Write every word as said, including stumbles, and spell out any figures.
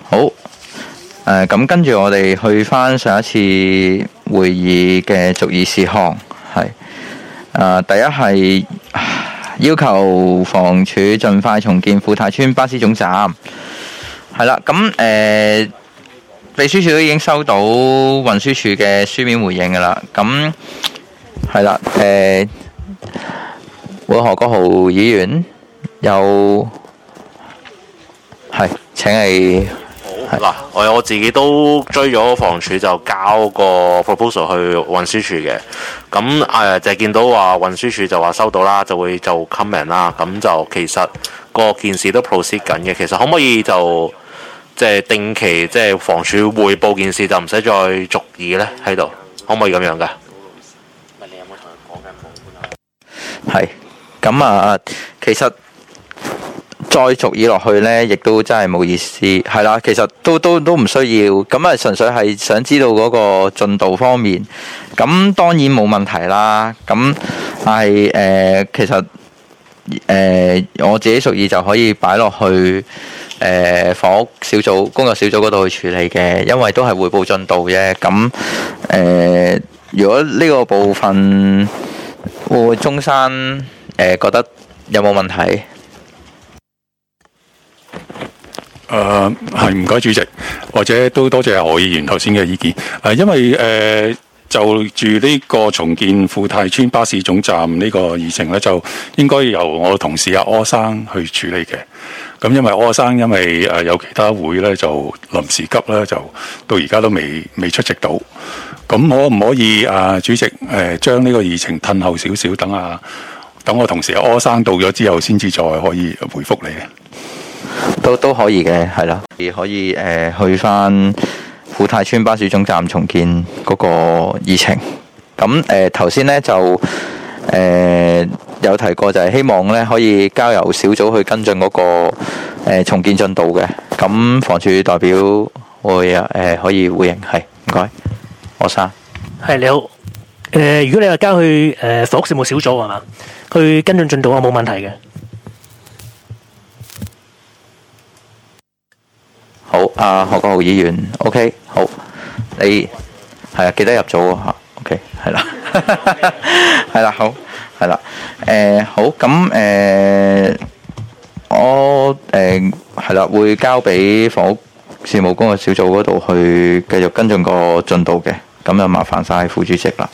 好，誒、呃，咁跟住我哋去翻上一次會議嘅逐議事項，係，誒、呃，第一係要求房署盡快重建富泰邨巴士總站，係啦，咁誒、呃，秘書處都已經收到運輸署嘅書面回應噶啦，咁係啦，誒、呃，會何國豪議員有係，請你。 嗱，我我自己都追咗房署，就交個 proposal 去運輸署嘅。咁誒就係見到話運輸署就話收到啦，就會就 comment 啦。咁就其實個件事都 proceed 緊嘅。其實可唔可以就即係定期即係房署匯報件事，就唔使再續議咧喺度？可唔可以咁樣㗎？ 問你有冇同佢講緊房官啊？ 係咁啊，其實。再續議落去呢，亦都真係冇意思。係啦，其實都都都唔需要。咁啊，純粹係想知道嗰個進度方面。咁當然冇問題啦。咁但係誒，其實誒、呃、我自己屬意就可以擺落去誒房屋小組、工作小組嗰度去處理嘅，因為都係匯報進度啫。咁誒、呃，如果呢個部分會唔會中山誒、呃、覺得有冇問題？ 誒係唔該主席，或者都多謝何議員頭先嘅意見。誒、呃，因為誒、呃、就住呢個重建富泰邨巴士總站呢個議程咧，就應該由我同事阿柯生去處理嘅。咁因為柯生因為誒有其他會咧，就臨時急咧，就到而家都未未出席到。咁可唔可以啊，主席誒、呃、將呢個議程褪後少少，等啊等我同事阿柯生到咗之後，先至再可以回覆你嘅。 都都可以嘅，係啦，可以誒、呃、去翻富泰邨巴士總站重建嗰個議程。咁誒頭先咧就誒、呃、有提過，就係希望咧可以交由小組去跟進嗰、那個、呃、重建進度嘅。咁房署代表會誒、呃、可以回應，係唔該，柯生。 係你好，誒、呃、如果你話交去誒房屋事務小組係嘛，去跟進進度我冇問題嘅。 好，阿何國豪議員 ，OK， 好，你係啊，記得入組喎嚇 ，OK， 係啦，係啦，好，係啦，誒、呃、好，咁誒、呃、我誒係啦，會交俾房屋事務工作小組嗰度去繼續跟進個進度嘅，咁就麻煩晒副主席啦。